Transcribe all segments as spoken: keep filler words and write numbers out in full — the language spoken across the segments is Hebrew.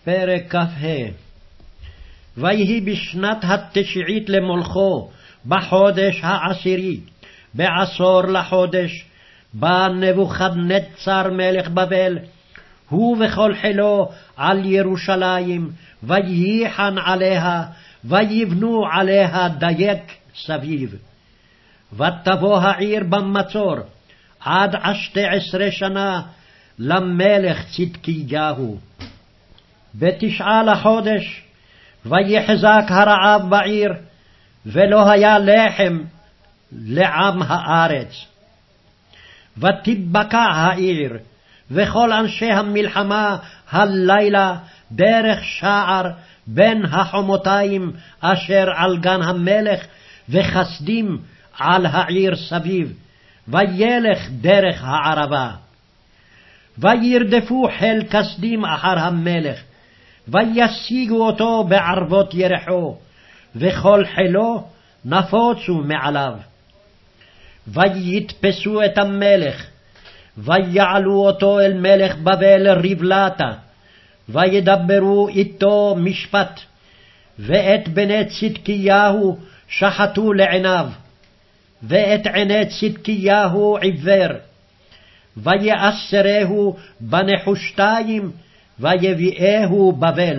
פרק כ"ה. ויהי בשנת התשיעית למולכו, בחודש העשירי, בעשור לחודש, בא נבוכדנצר מלך בבל, הוא וכל חילו על ירושלים, וייחן עליה, ויבנו עליה דייק סביב. ותבוא העיר במצור, עד עשתי עשרה שנה, למלך צדקיהו. בתשעה לחודש, ויחזק הרעב בעיר, ולא היה לחם לעם הארץ. ותבקע העיר, וכל אנשי המלחמה הלילה דרך שער בין החומותיים אשר על גן המלך, וחסדים על העיר סביב, וילך דרך הערבה. וירדפו חיל כסדים אחר המלך, וישיגו אותו בערבות ירחו, וכל חילו נפוצו מעליו. ויתפסו את המלך, ויעלו אותו אל מלך בבל ריבלתה, וידברו איתו משפט, ואת בני צדקיהו שחטו לעיניו, ואת עיני צדקיהו עיוור, ויאסרהו בנחושתיים, ויביאהו בבל.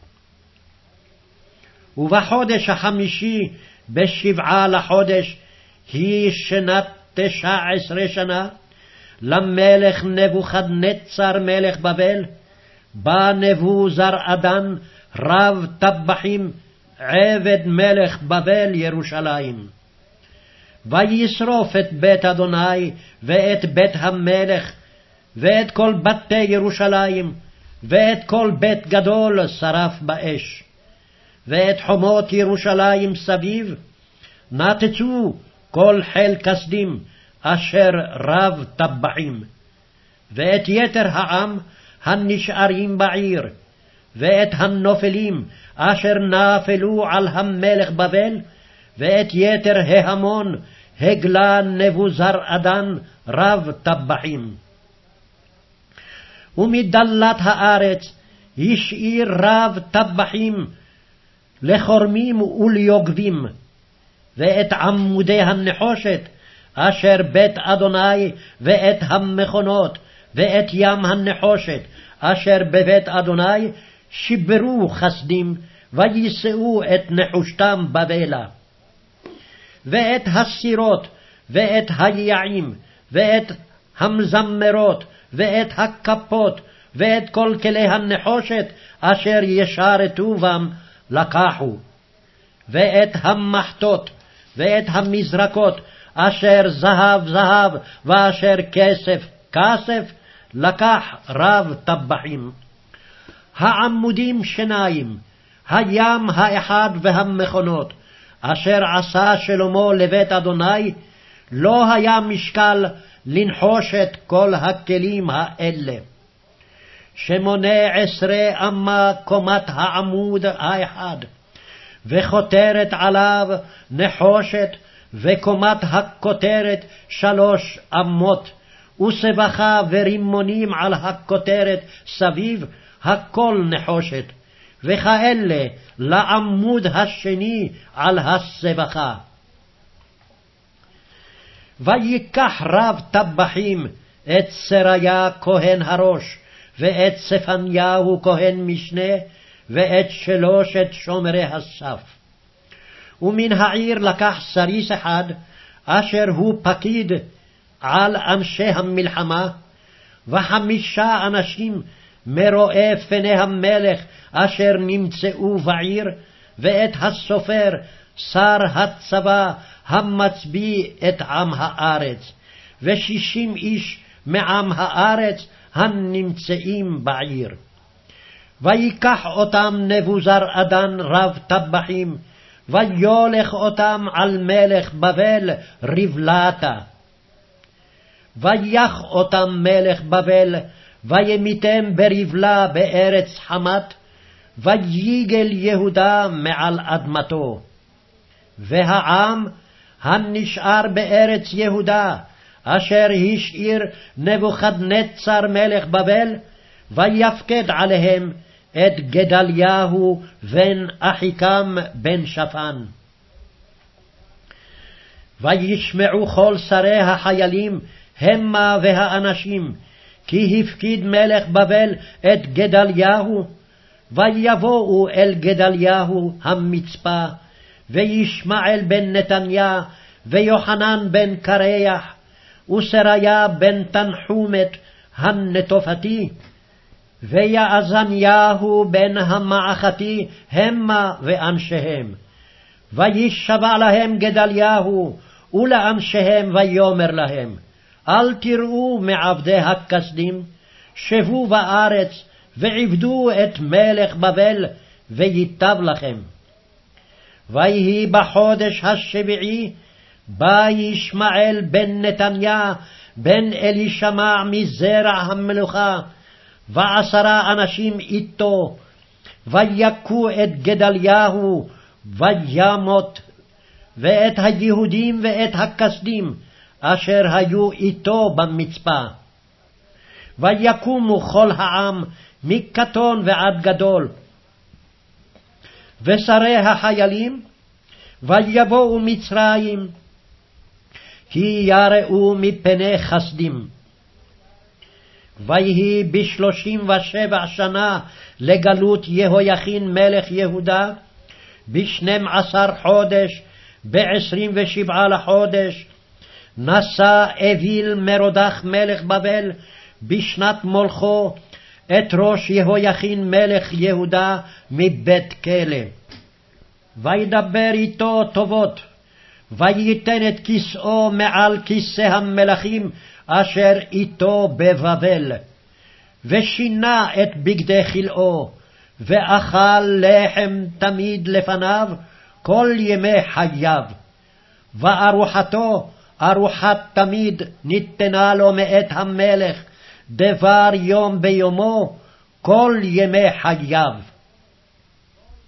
ובחודש החמישי, בשבעה לחודש, היא שנת תשע עשרה שנה, למלך נבוכדנצר מלך בבל, בא נבוזראדן רב טבחים, עבד מלך בבל ירושלים. וישרוף את בית אדוני, ואת בית המלך, ואת כל בתי ירושלים, ואת כל בית גדול שרף באש. ואת חומות ירושלים סביב נתצו כל חיל כסדים אשר רב טבחים. ואת יתר העם הנשארים בעיר, ואת הנופלים אשר נפלו על המלך בבל, ואת יתר ההמון הגלה נבוזראדן רב טבחים. ומדלת הארץ השאיר רב טבחים לחורמים וליוגבים. ואת עמודי הנחושת אשר בית אדוני, ואת המכונות, ואת ים הנחושת אשר בבית אדוני, שיברו חסדים, ויישאו את נחושתם בבלה. ואת הסירות, ואת היעים, ואת המזמרות, ואת הכפות, ואת כל כלי הנחושת אשר ישרתו בם לקחו. ואת המחטות, ואת המזרקות אשר זהב זהב, ואשר כסף כסף, לקח רב טבחים. העמודים שניים, הים האחד והמכונות, אשר עשה שלמה לבית אדוני, לא היה משקל לנחושת כל הכלים האלה. שמונה עשרה אמה קומת העמוד האחד, וכותרת עליו נחושת, וקומת הכותרת שלוש אמות, וסבכה ורימונים על הכותרת סביב, הכל נחושת, וכאלה לעמוד השני על הסבכה. ויקח רב טבחים את סריה כהן הראש, ואת צפניהו כהן משנה, ואת שלושת שומרי הסף. ומן העיר לקח סריס אחד, אשר הוא פקיד על אנשי המלחמה, וחמישה אנשים מרואי פני המלך אשר נמצאו בעיר, ואת הסופר שר הצבא המצביא את עם הארץ, ושישים איש מעם הארץ הנמצאים בעיר. ויקח אותם נבוזראדן רב טבחים, ויולך אותם על מלך בבל ריבלתה. ויח אותם מלך בבל, וימיתם בריבלה בארץ חמת, ויגל יהודה מעל אדמתו. והעם הנשאר בארץ יהודה, אשר השאיר נבוכדנצר מלך בבל, ויפקד עליהם את גדליהו בן אחיקם בן שפן. וישמעו כל שרי החיילים המה והאנשים, כי הפקיד מלך בבל את גדליהו, ויבואו אל גדליהו המצפה, וישמעאל בן נתניה, ויוחנן בן קרח, וסריה בן תנחומת הנטופתי, ויעזניהו בן המעכתי המה ואנשיהם. וישבע להם גדליהו ולאנשיהם, ויאמר להם, אל תראו מעבדי הכסדים, שבו בארץ ועבדו את מלך בבל, ויטב לכם. ויהי בחודש השביעי, בא ישמעאל בן נתניה בן אלישמע מזרע המלוכה, ועשרה אנשים איתו, ויכו את גדליהו וימות, ואת היהודים ואת הכסדים אשר היו איתו במצפה. ויקומו כל העם מקטון ועד גדול, ושרי החיילים, ויבואו מצרים, כי יראו מפני חסדים. ויהי בשלושים ושבע שנה לגלות יהויכין מלך יהודה, בשנים עשר חודש, בעשרים ושבעה לחודש, נשא אוויל מרודח מלך בבל בשנת מולכו את ראש יהויכין מלך יהודה מבית כלא. וידבר איתו טובות, וייתן את כיסאו מעל כיסא המלכים אשר איתו בבבל, ושינה את בגדי חלאו, ואכל לחם תמיד לפניו כל ימי חייו. וארוחתו ארוחת תמיד ניתנה לו מאת המלך, דבר יום ביומו כל ימי חייו.